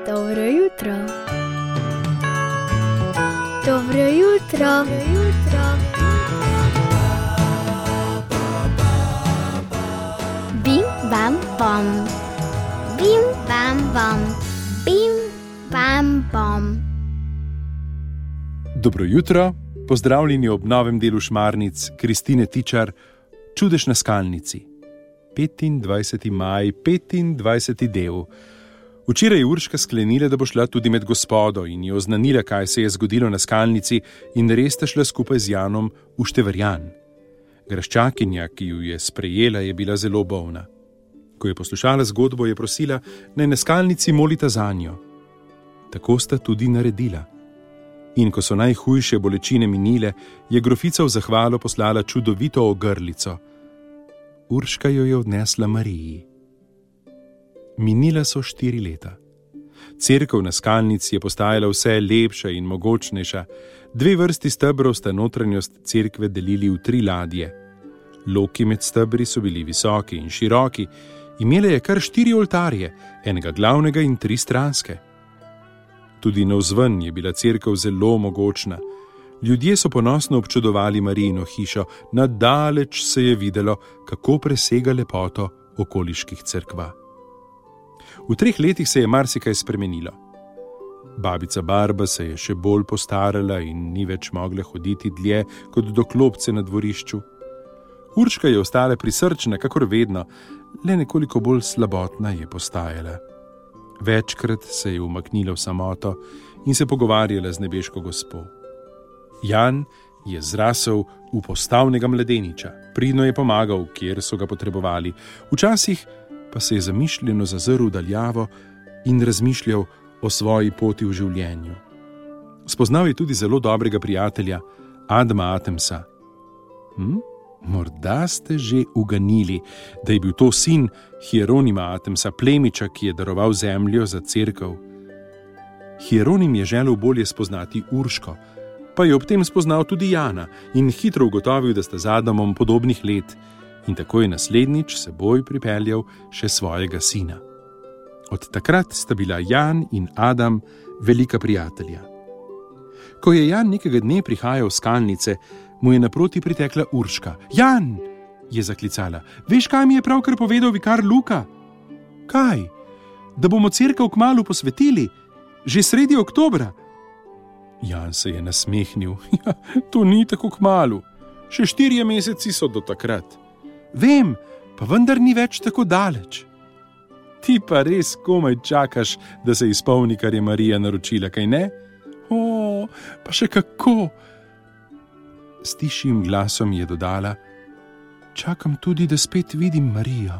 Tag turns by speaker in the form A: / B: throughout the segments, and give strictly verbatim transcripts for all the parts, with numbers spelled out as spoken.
A: Dobro jutro. Dobro jutro. Dobro jutro. Bim, bam, bom. Bim, bam, bom. Bim, bam, bom.
B: Dobro jutro, pozdravljeni ob novem delu Šmarnic Kristine Tičar, Čudež na skalnici. petindvajseti maj, petindvajseti del. Včeraj je Urška sklenila, da bo šla tudi med Gospodo in jo oznanila, kaj se je zgodilo na skalnici, in res sta šla skupaj z Janom v Števerjan. Graščakinja, ki ju je sprejela, je bila zelo bolna. Ko je poslušala zgodbo, je prosila, naj na skalnici molita zanjo. Tako sta tudi naredila. In ko so najhujše bolečine minile, je grofica v zahvalo poslala čudovito ogrlico. Urška jo je odnesla Mariji. Minila so štiri leta. Cerkev na skalnici je postajala vse lepša in mogočnejša. Dve vrsti stebrov sta notranjost cerkve delili v tri ladje. Loki med stebri so bili visoki in široki, imele je kar štiri oltarje, enega glavnega in tri stranske. Tudi navzven je bila cerkev zelo mogočna. Ljudje so ponosno občudovali Marijino hišo, nadaleč se je videlo, kako presega lepoto okoliških cerkva. V treh letih se je marsikaj spremenilo. Babica Barba se je še bolj postarala in ni več mogla hoditi dlje kot do klopce na dvorišču. Urška je ostala prisrčna, kakor vedno, le nekoliko bolj slabotna je postajala. Večkrat se je umaknila v samoto in se pogovarjala z nebeško gospo. Jan je zrasel v postavnega mladeniča, pridno je pomagal, kjer so ga potrebovali. Včasih pa se je zamišljeno zazrl daljavo in razmišljal o svoji poti v življenju. Spoznal je tudi zelo dobrega prijatelja, Adama Atemsa. Hm? Morda ste že uganili, da je bil to sin Hieronima Atemsa, plemiča, ki je daroval zemljo za cerkev. Hieronim je želel bolje spoznati Urško, pa je ob tem spoznal tudi Jana in hitro ugotovil, da sta z Adamom podobnih let, in tako je naslednjič seboj pripeljal še svojega sina. Od takrat sta bila Jan in Adam velika prijatelja. Ko je Jan nekega dne prihajal s skalnice, mu je naproti pritekla Urška. Jan, je zaklicala, veš, kaj mi je pravkar povedal vikar Luka? Kaj? Da bomo cerkev kmalu posvetili, že sredi oktobra. Jan se je nasmehnil. Ja, to ni tako kmalu. Še štirje meseci so do takrat. Vem, pa vendar ni več tako daleč. Ti pa res komaj čakaš, da se izpolni, kar je Marija naročila, kaj ne? O, pa še kako! S tišjim glasom je dodala, čakam tudi, da spet vidim Marijo.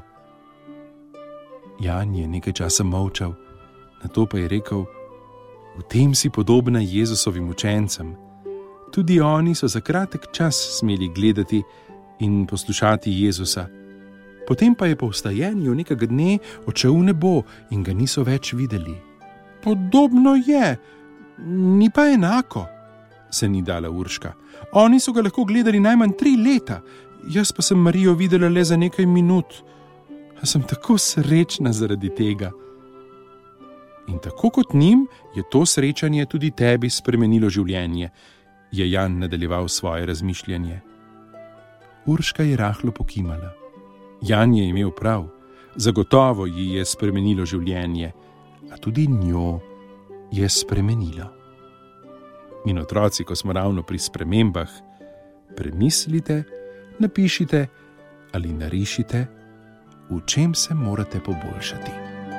B: Jan je nekaj časa molčal, nato pa je rekel, v tem si podobna Jezusovim učencem. Tudi oni so za kratek čas smeli gledati in poslušati Jezusa. Potem pa je po vstajenju nekega dne odšel v nebo in ga niso več videli. Podobno je, ni pa enako, se ni dala Urška. Oni so ga lahko gledali najmanj tri leta, jaz pa sem Marijo videla le za nekaj minut. A sem tako srečna zaradi tega. In tako kot njim je to srečanje tudi tebi spremenilo življenje, je Jan nadaljeval svoje razmišljanje. Urška je rahlo pokimala. Jan je imel prav, zagotovo ji je spremenilo življenje, a tudi njo je spremenilo. In otroci, ko smo ravno pri spremembah, premislite, napišite ali narišite, v čem se morate poboljšati.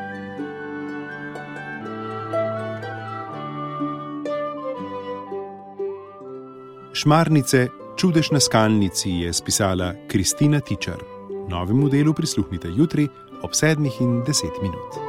B: Šmarnice Čudež na skalnici je spisala Kristina Tičar. Novemu delu prisluhnite jutri ob sedmih in deset minut.